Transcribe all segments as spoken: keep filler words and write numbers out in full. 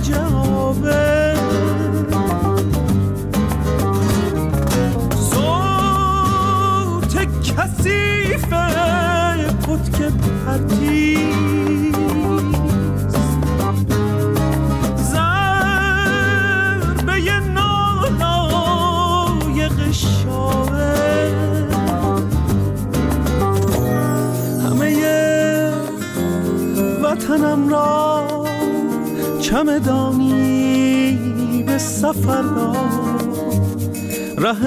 جوابه صوت کثیفه پتک پرتیست ضربه نالای غشاوه همه وطنم را چمدانی به سفر داد ره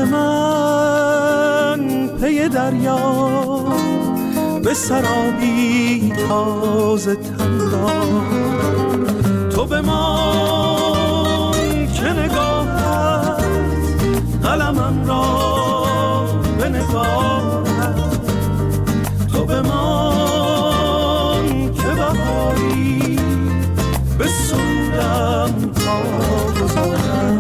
من پی دریا به سرابی تازه تن داد تو به من که نگاهت قلمم را به نگاهت تو به من که بهاری به سودم تا گذارم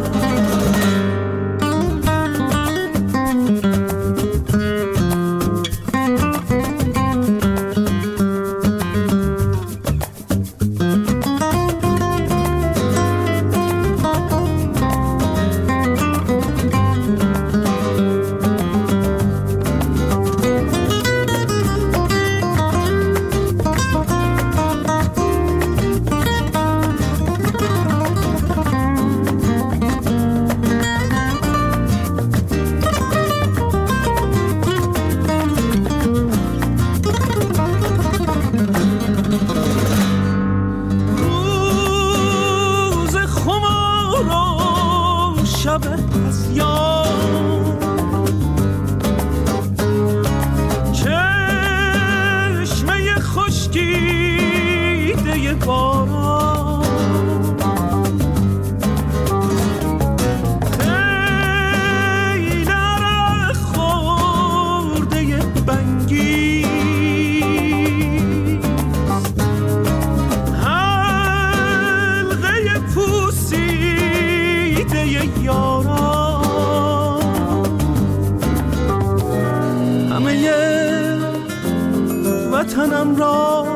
وطنم را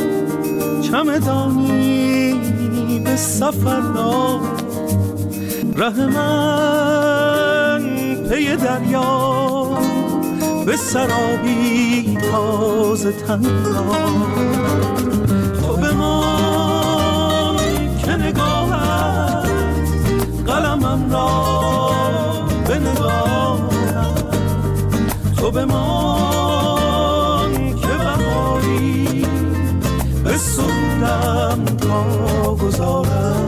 چمدانی به سفر داد ره من پی دریا به سرابی تازه تن داد تو به من که نگاهت قلمم را به نگاهت تو به من که بهاری به سودم تا گذارم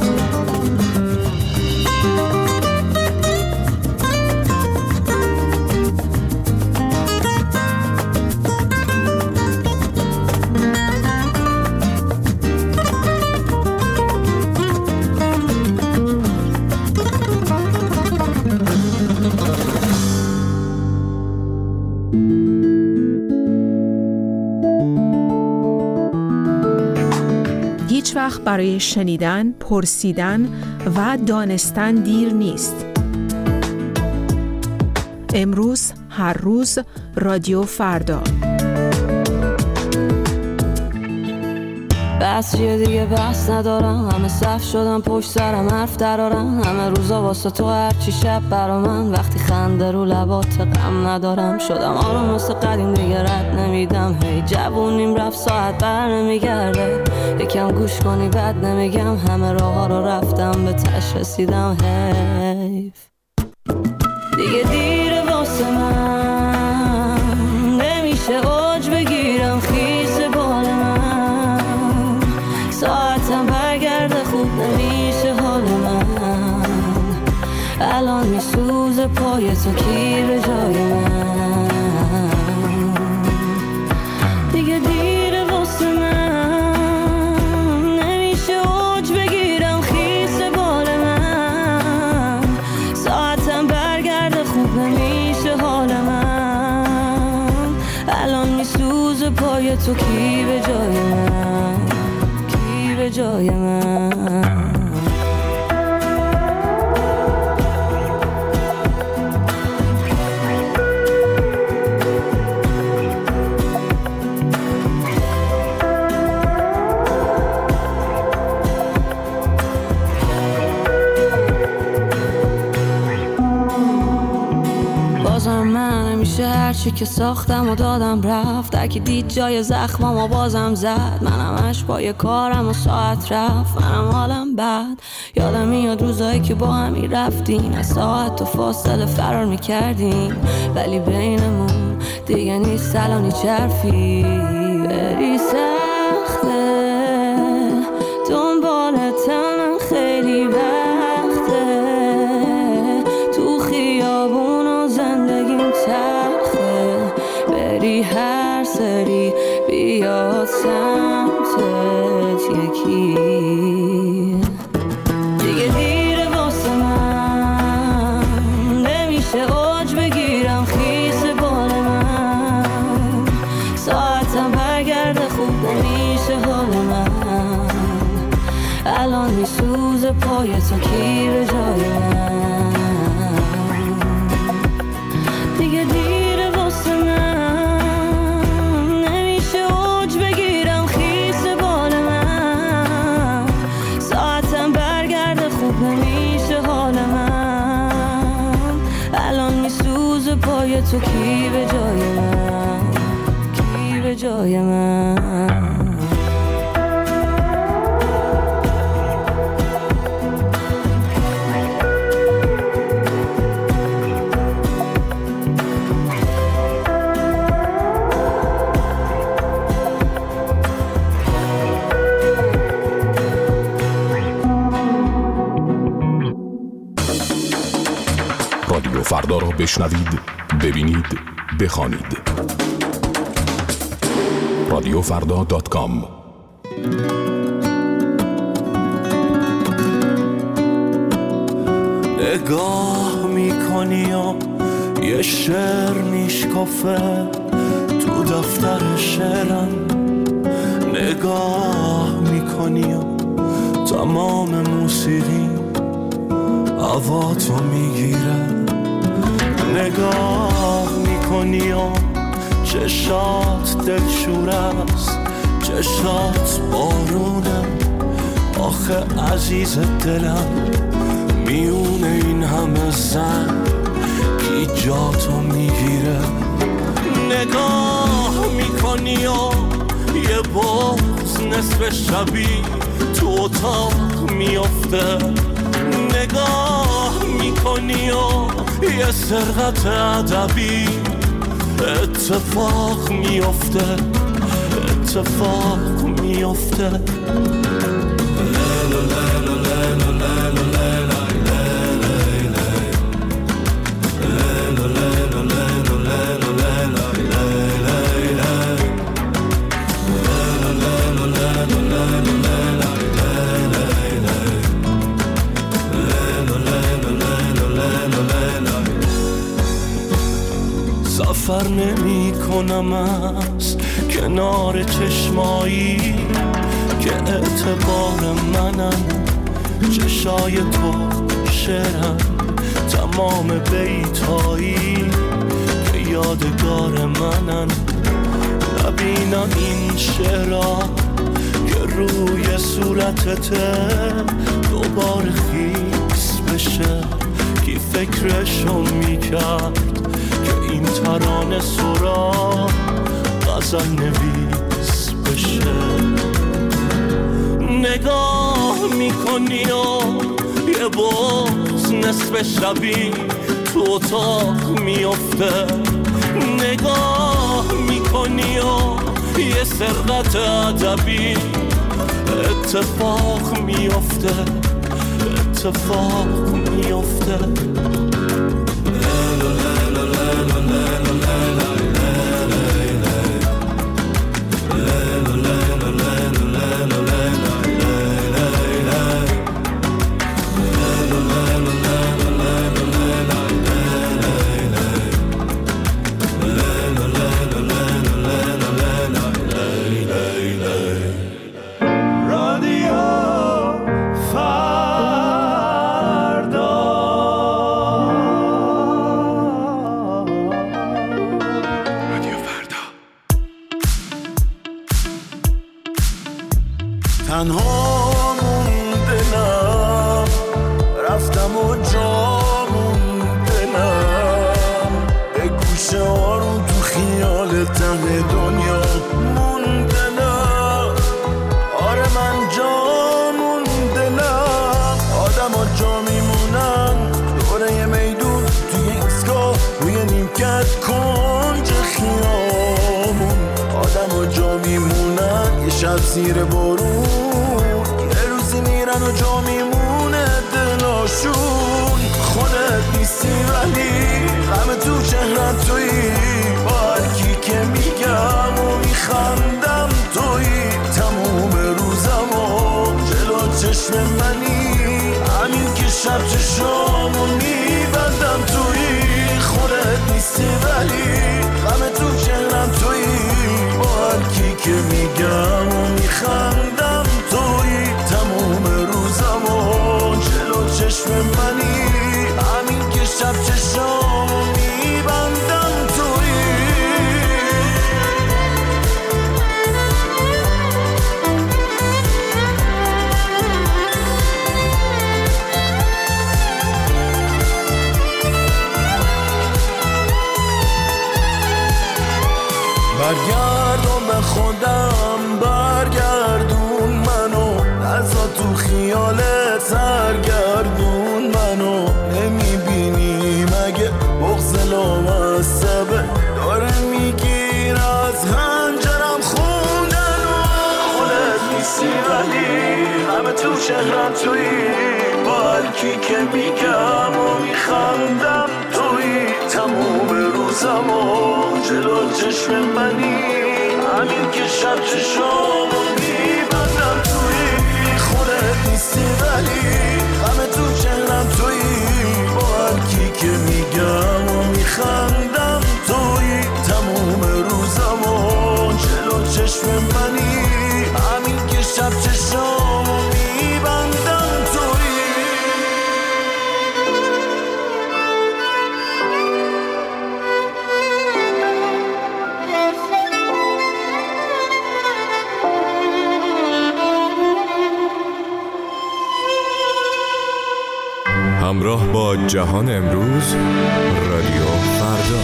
هیچ وقت برای شنیدن، پرسیدن و دانستن دیر نیست. امروز، هر روز، رادیو فردا. بس چیه دیگه بس ندارم، همه صف شدم پشت سرم حرف درارم، همه روزا واسه تو هرچی شب برا من، وقتی خنده رو لبات غم ندارم، شدم آروم مثل قدیم دیگه رد نمیدم، هی جوونیم رفت ساعت بر نمیگرده، یکم گوش کنی بد نمیگم، همه راه ها رو رفتم به تش رسیدم، حیف دیگه دیره واسه من، نمیشه اوج بگیرم خیس بال من، ساعتم برگرده خوب نمیشه حال من، الان میسوزه پای تو کی به جای من، دیگه دیره واسه من، نمیشه اوج بگیرم خیس بال من، ساعتم برگرده خوب نمیشه حال من، الان میسوزه پای تو کی به جای من، کی به جای من. چی که ساختم و دادم رفت، در که دید جای زخمم و بازم زد. منم اش با یه کارم و ساعت رفت، منم حالم بد. یادم میاد روزایی که با همی رفتیم، از ساعت و فاصله فرار میکردیم، ولی بینمون دیگه نیست الانی چرفی. بری سخته دنبالتم خیلی وقته، تو خیابون و زندگیم تلخه. بری هر سری بیاد سمتت یکی، دیگه دیره واسه من، نمیشه اوج بگیرم خیس بال من. ساعتم برگرده خوب نمیشه حال من، الان میسوزه پای تو کی به جای من. دیگه دیره واسه من، نمیشه اوج بگیرم خیس بال من. ساعتم برگرده خوب نمیشه حال من، الان میسوزه پای تو کی به جای من، کی به جای من. رادیو فردا را بشنوید، ببینید، بخوانید. رادیو فردا دات کام. نگاه میکنی و یه شعر میشکافه تو دفتر شعرم. نگاه میکنی و تمام موسیقی هوا تو میگیره. نگاه میکنی و چشات دلشور است، چشات بارونه. آخه عزیز دلم میونه این همه زن کی جاتو میگیره. نگاه میکنی و یه بغض نصف شبی تو اتاق میافته. نگاه میکنی و یه سرقت ادبی اتفاق میافته، اتفاق میافته. سفر نمی کنم از کنار چشمایی که اعتبار منن. چشای تو شعرم، تمام بیتایی که یادگار منن. نبینم این شعرها که روی صورتته دوباره خیس بشه. کی فکرشو میکرد که این ترانه سرا غزل نویس بشه. نگاه میکنی و یه بغض نصف شبی تو اتاق میافته. نگاه میکنی و یه سرقت ادبی اتفاق میافته، اتفاق میافته. تنها موندنم، رفتم و جا موندنم، به گوشه ها رو تو ته دنیا مونده نه. آره من جا مونده نه. آدم ها جا میمونن دوره یه میدون توی ایستگاه روی نیمکت کنج خیامون. آدم ها جا میمونن یه شب زیر بارون، یه روزی میرن و جا میمونه دلاشون. خودت نیستی ولی غم تو چهرت تویی، با هر کی که میگم و میخندم تویی. تموم روزم و جلو چشم منی، همین که شب چشامو میبندم تویی. خودت نیستی ولی غم تو چهرم تویی، با هر کی که میگم و میخندم تویی. تموم روزم و جلو چشم منی، همین که شب چشامو میبندم تویی. برگردون به خودم، برگردون منو، نزا تو خیالت سرگردون منو. نمیبینی مگه بغض لامصبه داره میگیر از هنجرم خوندنو. خودت نیستی ولی همه تو شهرم تویی، با هر کی که میگم و میخندم تویی. تموم روزم و جلو چشم منی، همین که شب چشامو میبندم تویی. خودت نیستی ولی همه تو چهرم تویی، با هر کی که میگم و میخندم تویی. تموم روزم و جلو چشم منی، همین که شب چشامو میبندم تویی. همراه با جهان امروز، رادیو فردا.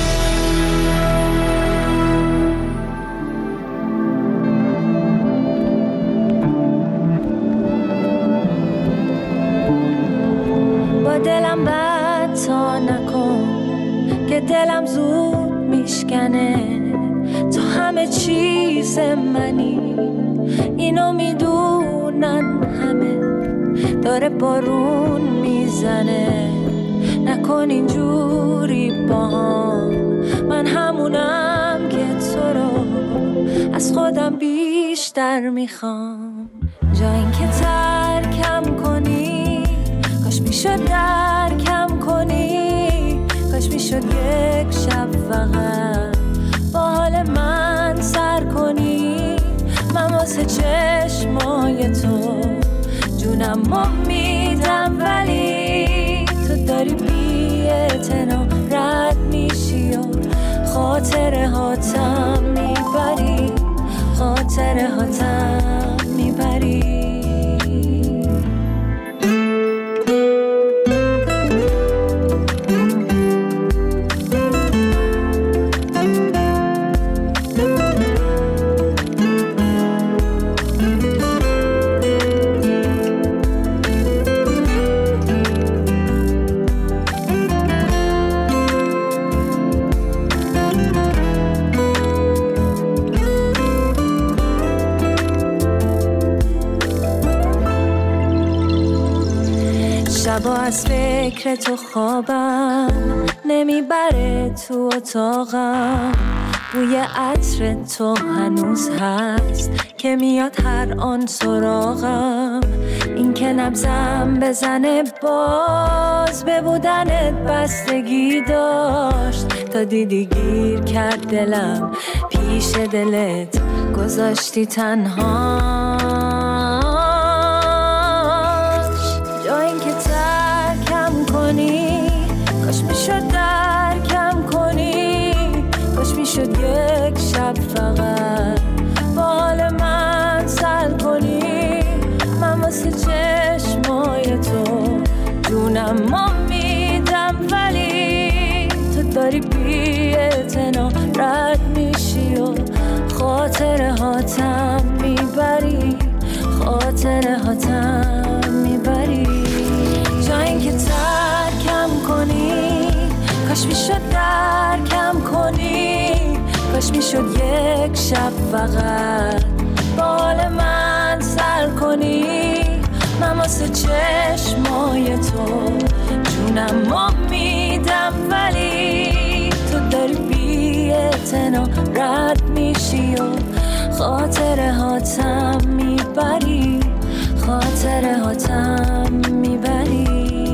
با دلم بد تا نکن که دلم زود میشکنه. تو همه چیز منی، اینو میدونن همه. داره بارون میزنه، نکن اینجوری با هم. من همونم که تو رو از خودم بیشتر میخوام. جا این که ترکم کنی، کاش میشد درکم کنی. کاش میشد یک شب فقط با حال من سر کنی. من واسه چشمای تو جونم ما میدم، ولی تو داری بی اعتنا رد میشی و خاطره هاتم میبری، خاطره هاتم میبری. شبا از فکر تو خوابم نمیبره تو اتاقم. بوی عطر تو هنوز هست که میاد هر آن سراغم. این که نبضم بزنه باز به بودنت بستگی داشت. تا دیدی گیر کرد دلم پیش دلت گذاشتی تنها. جا این که ترکم کنی، کاش میشد درکم کنی. کاش میشد یک شب فقط بال من سر کنی. من واسه چشمای تو جونم ما میدم، ولی تو داری بی اعتنا رد میشی خاطره هاتم میبری، خاطره هاتم میبری. جا اینکه ترکم کنی، کاش میشد درکم کنی، کاش میشد یک شب فقط بال من سر کنی. من واسه چشمای تو جونم ما میدم، ولی تو داری بی اعتنا رد میشی و خاطره هاتم میبری، خاطره هاتم میبری.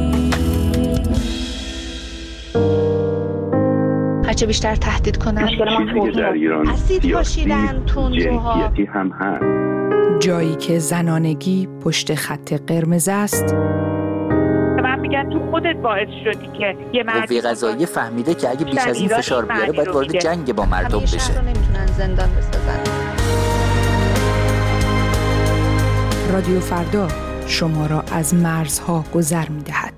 هرچه بیشتر تهدید کنن چیزی که در ایران اسید پاشیدن، تندروها، جنسیتی هم هست. جایی که زنانگی پشت خط قرمز است. من میگم تو خودت باعث شدی که یه مردی قوه قضاییه فهمیده که اگه بیش از این فشار بیاره باید وارد جنگ با مردم بشه. شهر رو نمیتونن زندان بسازن. رادیو فردا شما را از مرزها گذر می‌دهد.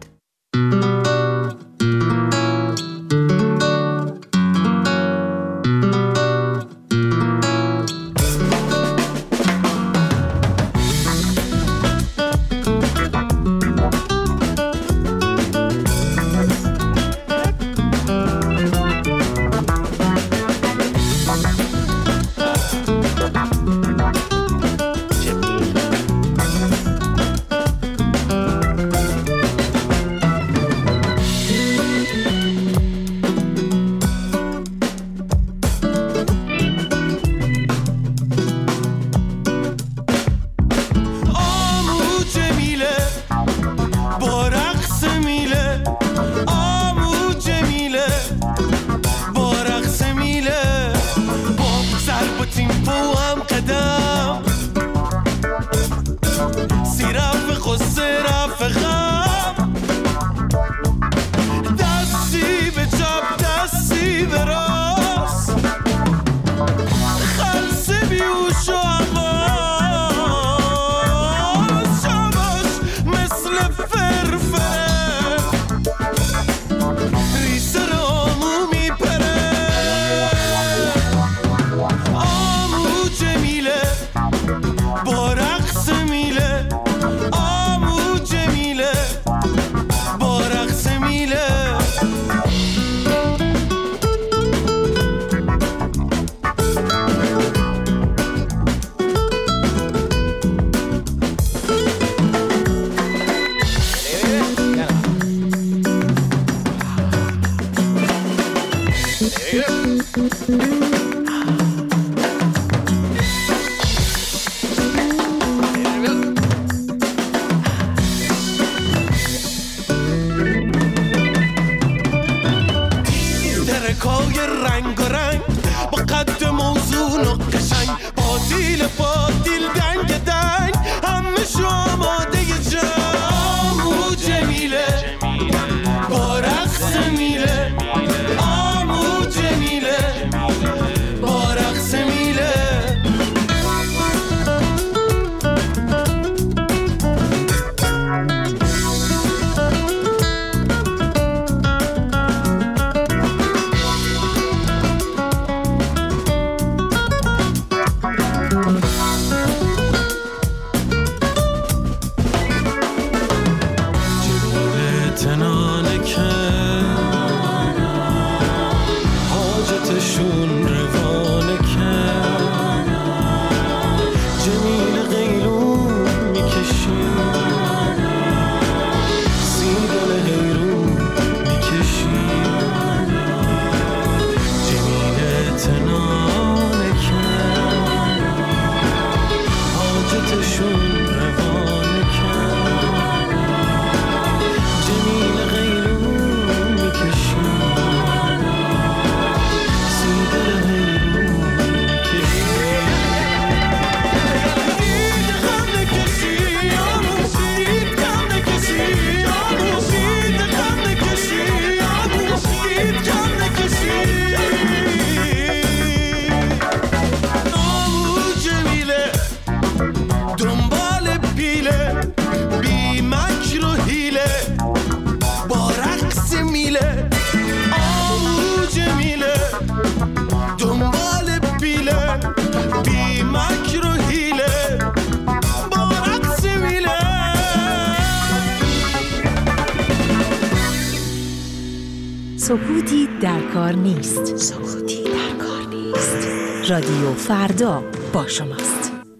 سکوتی در کار نیست. سکوتی در کار نیست. رادیو فردا با شماست.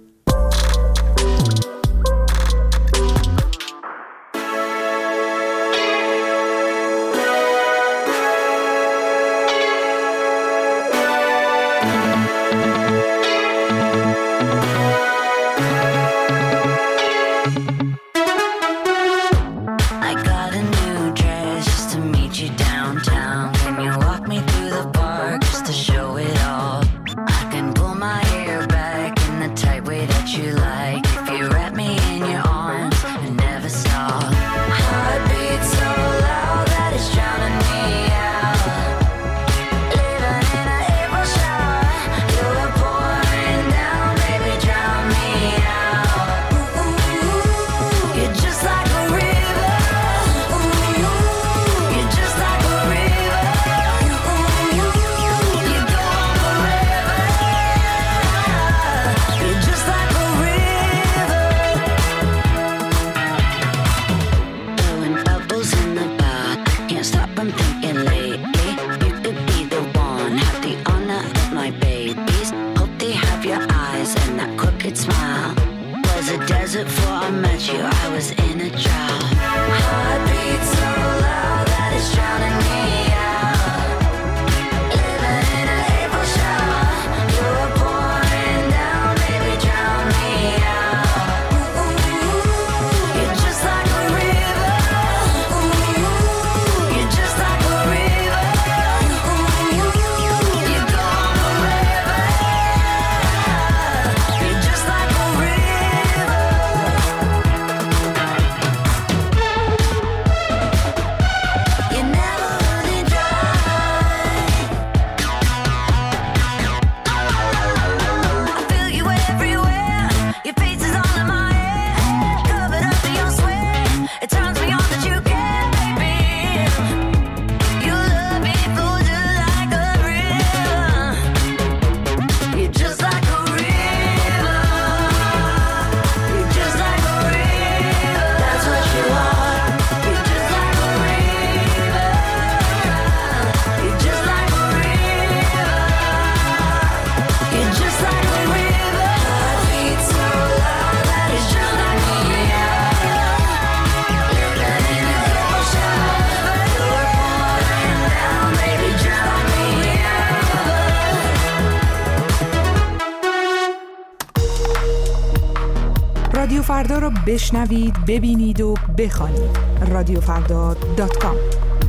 رادیو فردا رو بشنوید، ببینید و بخوانید. رادیو فردا دات کام.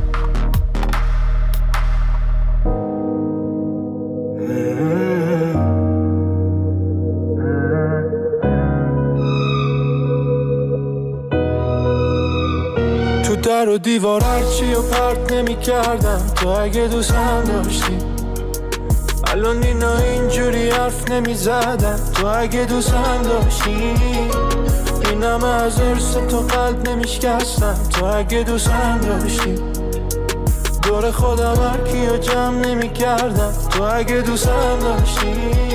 تو در و دیوار هرچی و پرت نمی کردم تو اگه دوستم داشتی. الان اینا اینجوری حرف نمی زدم تو اگه دوستم داشتی. اینم از ارس تو قلب نمی شکستم تو اگه دوستم داشتی. دور خودم هر کیو جمع نمی کردم تو اگه دوستم داشتی.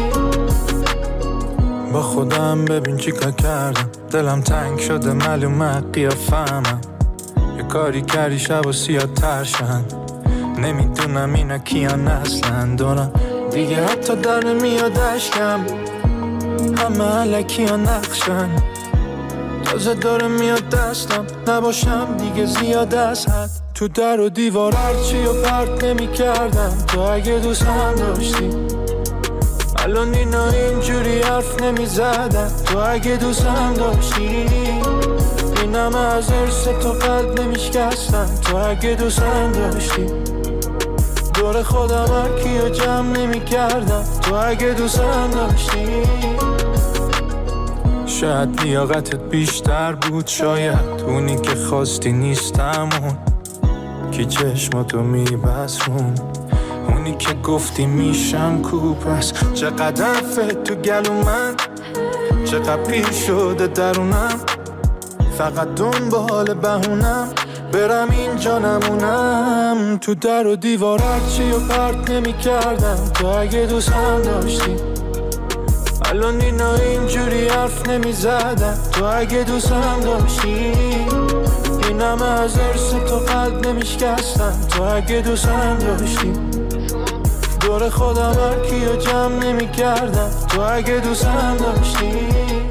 با خودم ببین چی کار کردم، دلم تنگ شده معلومه قیافه‌مم. یه کاری کردی شب و سیاه ترشن، نمیدونم اینا کیان اصلا دارم دیگه حتی در نمیاد اشکم. همه علکی ها نقشن، تازه داره میاد دستم نباشم دیگه زیاد از حد. تو در و دیوار هرچی و پرت نمی کردم تو اگه دوستم داشتی. الان اینا اینجوری حرف نمی زدم تو اگه دوستم داشتی. اینم از ارس تو قلب نمی شکستم تو اگه دوستم داشتی. دور خودم هر کیو جمع نمی کردم تو اگه دوستم داشتی. شاید لیاقتت بیشتر بود، شاید اونی که خواستی نیستم. اون کی چشماتو میبسون، اونی که گفتی میشم کو. پس چقدر فت تو گلو من، چقدر پیر شده درونم. فقط دنبال بهونم برم اینجا نمونم. تو در و دیوار هرچی و پرت نمی کردم تو اگه دوستم داشتی. الان اینا اینجوری حرف نمی زدم تو اگه دوستم داشتی. این همه از ارس تو قلب نمیشکستم. تو اگه دوستم داشتی دور خودم هر کیو جمع نمی کردم. تو اگه دوستم داشتی